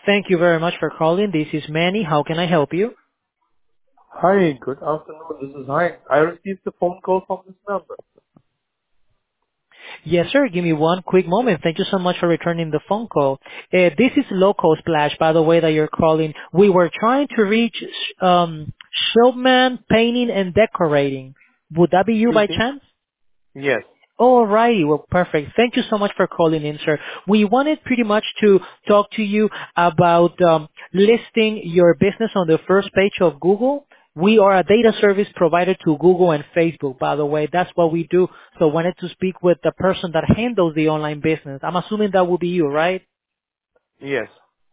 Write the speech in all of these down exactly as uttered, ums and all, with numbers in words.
Thank you very much for calling. This is Manny. How can I help you? Hi, good afternoon. This is Hein. I received a phone call from this number. Yes, sir. Give me one quick moment. Thank you so much for returning the phone call. Uh, this is Local Splash, by the way, that you're calling. We were trying to reach um, Showman Painting and Decorating. Would that be you by Speaking? chance? Yes. Alrighty, well, perfect. Thank you so much for calling in, sir. We wanted pretty much to talk to you about um, listing your business on the first page of Google. We are a data service provider to Google and Facebook, by the way. That's what we do. So wanted to speak with the person that handles the online business. I'm assuming that would be you, right? Yes.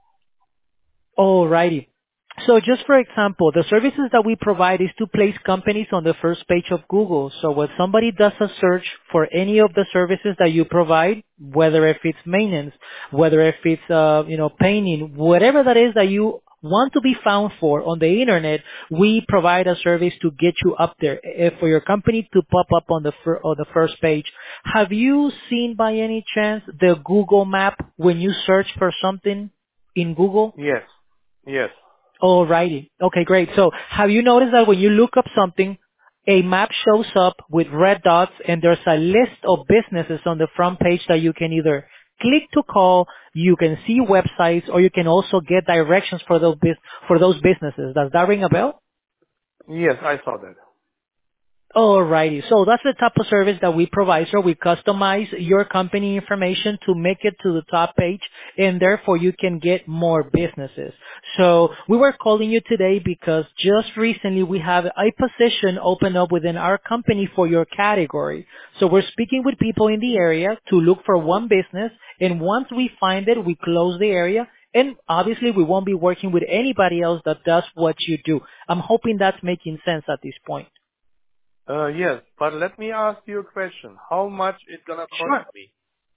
Alrighty. So just for example, the services that we provide is to place companies on the first page of Google. So when somebody does a search for any of the services that you provide, whether if it's maintenance, whether if it's, uh, you know, painting, whatever that is that you want to be found for on the internet, we provide a service to get you up there eh, for your company to pop up on the fir- on the first page. Have you seen by any chance the Google map when you search for something in Google? Yes. Yes. Alrighty. Okay, great. So have you noticed that when you look up something, a map shows up with red dots and there's a list of businesses on the front page that you can either click to call, you can see websites, or you can also get directions for those bus- for those businesses. Does that ring a bell? Yes, I saw that. Alrighty. So that's the type of service that we provide. So we customize your company information to make it to the top page and therefore you can get more businesses. So we were calling you today because just recently we have a position open up within our company for your category. So we're speaking with people in the area to look for one business, and once we find it, we close the area, and obviously we won't be working with anybody else that does what you do. I'm hoping that's making sense at this point. Uh, yes, but let me ask you a question. How much it gonna cost Sure. me?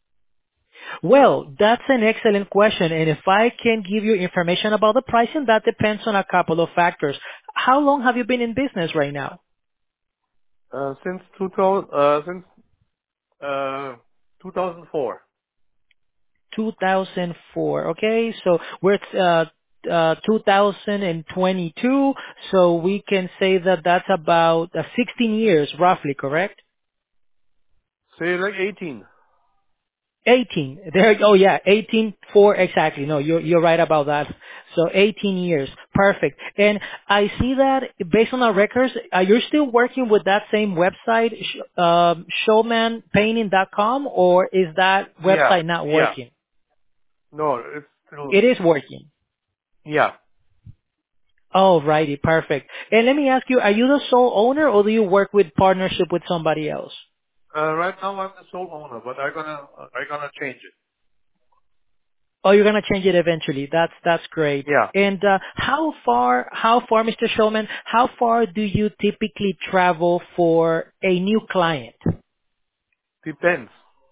Well, that's an excellent question. And if I can give you information about the pricing, that depends on a couple of factors. How long have you been in business right now? Uh, since two thousand, uh, since, uh, two thousand four. two thousand four. Okay. So we're at, uh, uh, two thousand twenty-two. So we can say that that's about uh, sixteen years roughly, correct? Say like eighteen. eighteen. There, oh yeah, eighteen four exactly. No, you're, you're right about that. So eighteen years. Perfect. And I see that based on our records, uh, you're still working with that same website, sh- um, showman painting dot com, or is that Yeah. website not Yeah. working? No, it's still, It is working. yeah. Alrighty, perfect. And let me ask you, are you the sole owner or do you work with partnership with somebody else? Uh, right now I'm the sole owner, but I'm gonna, I'm gonna change it. Oh, you're gonna change it eventually. That's that's great. Yeah. And uh, how far, how far, mister Showman, how far do you typically travel for a new client? Depends.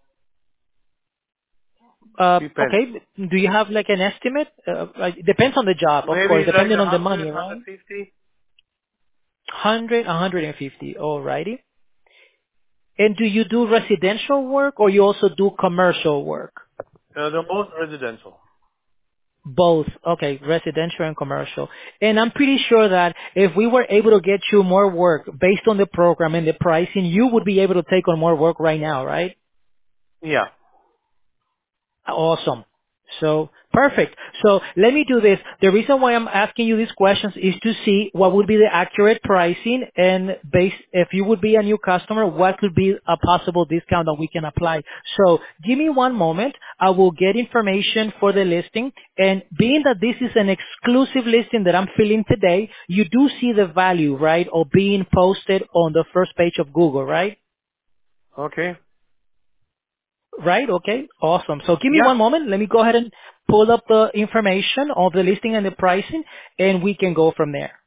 Uh, Depends. okay, do you have like an estimate? Uh, like, it depends on the job, of course, Maybe like depending a on the hundred, money, hundred right? fifty. one hundred, one hundred fifty, alrighty. And do you do residential work or you also do commercial work? Uh, the most residential. Both. Okay, residential and commercial. And I'm pretty sure that if we were able to get you more work based on the program and the pricing, you would be able to take on more work right now, right? Yeah. Awesome. So, perfect. So, let me do this. The reason why I'm asking you these questions is to see what would be the accurate pricing and base, if you would be a new customer, what could be a possible discount that we can apply. So, give me one moment. I will get information for the listing. And being that this is an exclusive listing that I'm filling today, you do see the value, right, of being posted on the first page of Google, right? Okay. Right? Okay. Awesome. So give me Yeah. one moment. Let me go ahead and pull up the information of the listing and the pricing, and we can go from there.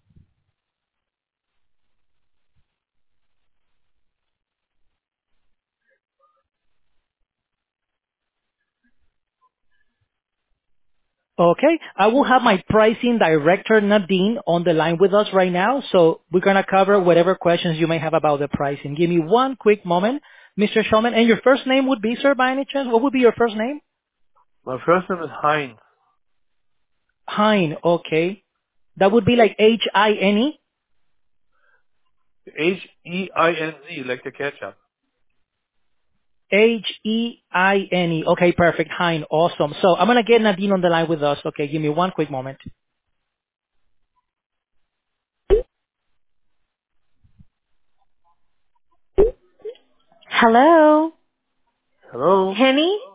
Okay. I will have my pricing director, Nadine, on the line with us right now. So we're going to cover whatever questions you may have about the pricing. Give me one quick moment, mister Shulman. And your first name would be, sir, by any chance? What would be your first name? My first name is Heinz. Hein, okay. That would be like H I N E? H E I N Z, like the ketchup. H E I N E. Okay, perfect. Hein, awesome. So I'm going to get Nadine on the line with us. Okay, give me one quick moment. Hello, Hello? Henny?